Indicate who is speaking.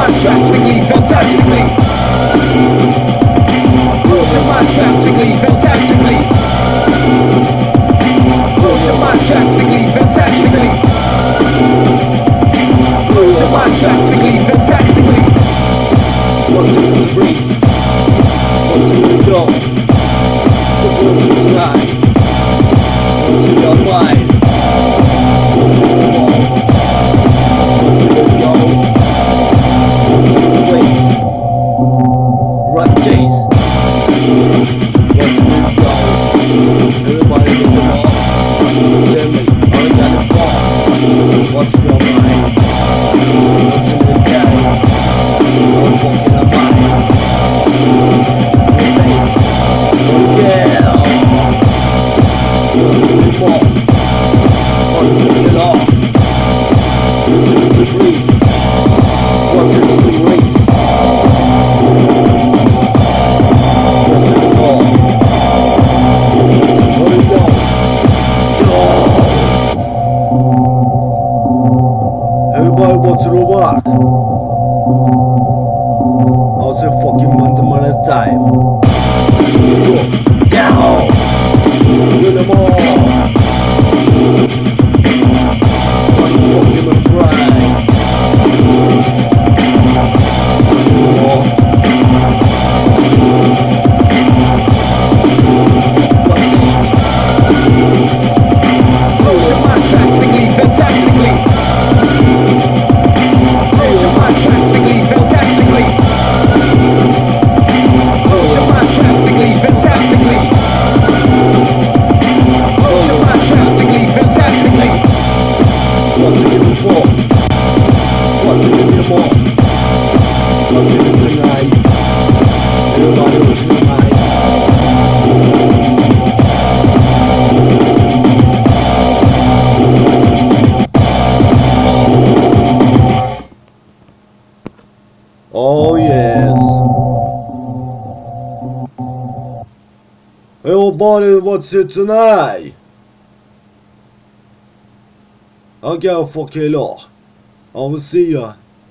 Speaker 1: mind drastically, fantastically. Lose your mind drastically, fantastically. Lose your mind drastically, fantastically. Lose your mind drastically, fantastically. What's in the streets? What's in the door? So go to tonight. What's in your mind? What's in the wall? What's in the door? What's in the ways? Right days. What's in the door? Everybody in the wall. Tell me, how you got it fall? What's in your mind? What's in the day? I'm fucking a mind. Your face. Oh yeah. What's in the wall? What's in the law? What's in the breeze? What's in the race? What's in the wall? Where we go? Everybody wants to rock. How's it fucking Monday time? Go down! With them all! Fucking cry! Oh yes. Everybody, what's it tonight? I got fucking law. I will see ya.